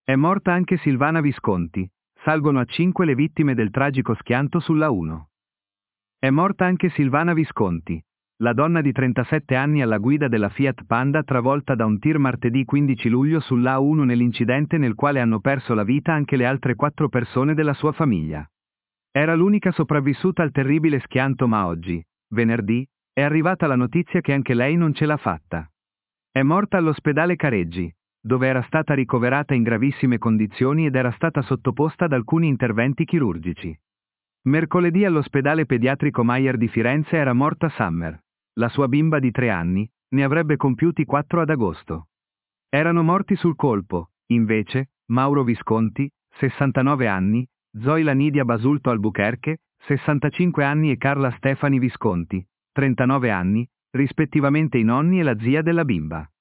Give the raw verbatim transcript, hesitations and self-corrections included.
È morta anche Silvana Visconti. Salgono a cinque le vittime del tragico schianto sulla uno. È morta anche Silvana Visconti. La donna di trentasette anni alla guida della Fiat Panda travolta da un tir martedì quindici luglio sull'A uno nell'incidente nel quale hanno perso la vita anche le altre quattro persone della sua famiglia. Era l'unica sopravvissuta al terribile schianto, ma oggi, venerdì, è arrivata la notizia che anche lei non ce l'ha fatta. È morta all'ospedale Careggi, dove era stata ricoverata in gravissime condizioni ed era stata sottoposta ad alcuni interventi chirurgici. Mercoledì all'ospedale pediatrico Mayer di Firenze era morta Summer. La sua bimba di tre anni, ne avrebbe compiuti quattro ad agosto. Erano morti sul colpo, invece, Mauro Visconti, sessantanove anni, Zoila Nidia Basulto Albuquerque, sessantacinque anni e Carla Stefani Visconti, trentanove anni, rispettivamente i nonni e la zia della bimba.